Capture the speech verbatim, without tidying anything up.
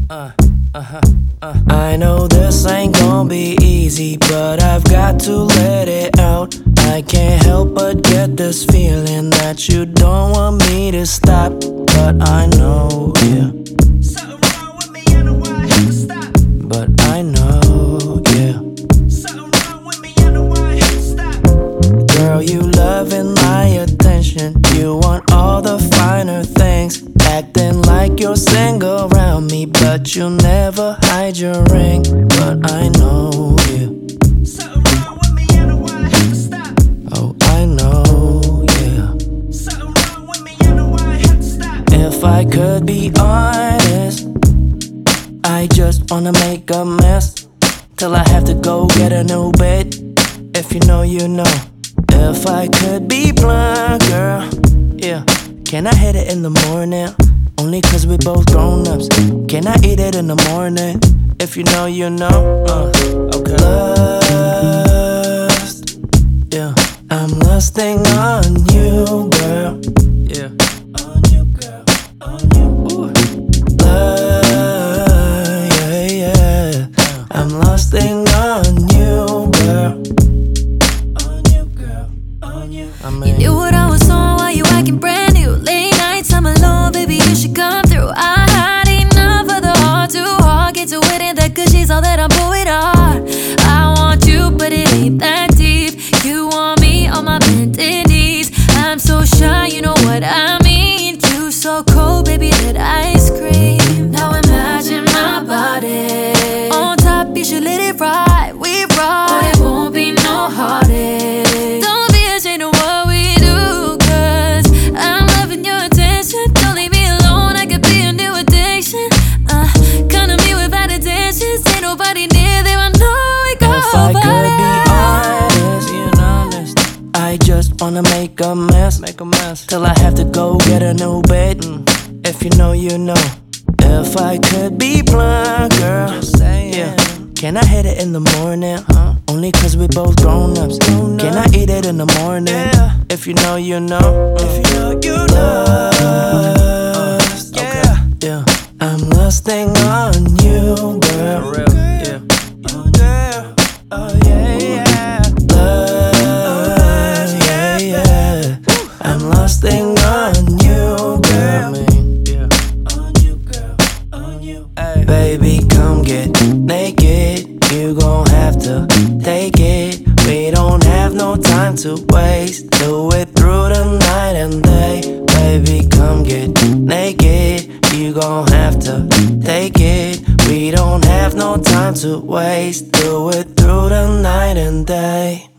Uh, uh-huh, uh. I know this ain't gonna be easy, but I've got to let it out. I can't help but get this feeling that you don't want me to stop. But I know, yeah. Something wrong with me, I know why I have to stop. But I know, yeah. Something wrong with me, I know why I have to stop. Girl, you loving my attention. You want all the finer things. Acting like you're single around me, but you never hide your ring. But I know, yeah. Something wrong with me, I know why I have to stop. Oh, I know, yeah. Something wrong with me, I know why I have to stop. If I could be honest, I just wanna make a mess till I have to go get a new bed. If you know, you know. If I could be blunt, girl, yeah. Can I hit it in the morning? Only cause we both grown-ups. Can I eat it in the morning? If you know, you know. Uh, okay. Lust, yeah. I'm lusting on you, girl. Yeah. On you, girl. On you. Ooh. Love, yeah, yeah. I'm lusting on you, girl. On you, girl. On you. I mean, you knew what I was on while you acting brand new. Late nights, I'm alone, baby, you should come through. I had enough of the hard to hard. Get to it in that good, she's all that I'm pulling on. I want you, but it ain't that deep. You want me on my bended knees. I'm so shy, you know what I mean. You so cold, baby, that ice cream. Now imagine my body on top, you should let it ride. We ride, but it won't be no heartache. Don't be ashamed of what we do, cause I'm loving your attention. Don't leave me alone, I could be a new addiction. Uh, come to me without attention. Ain't nobody near there, I know we go. If I could be honest, being honest, I just wanna make a mess, make a mess till I have to go get a new bed. Mm. If you know, you know. If I could be blunt, girl, just saying, yeah. Can I hit it in the morning? Huh? Only cause we both grown-ups. Grown Can I eat it in the morning? Yeah. If you know, you know. Uh. If you know, you know. Lust, uh, okay. Yeah, yeah. I'm lusting on you, girl. For real, yeah. Oh, girl. Oh, yeah, yeah. Love, yeah, yeah. I'm lusting on you, girl. Baby, come get naked. You gon' have to take it. We don't have no time to waste. Do it through the night and day. Baby, come get naked. You gon' have to take it. We don't have no time to waste. Do it through the night and day.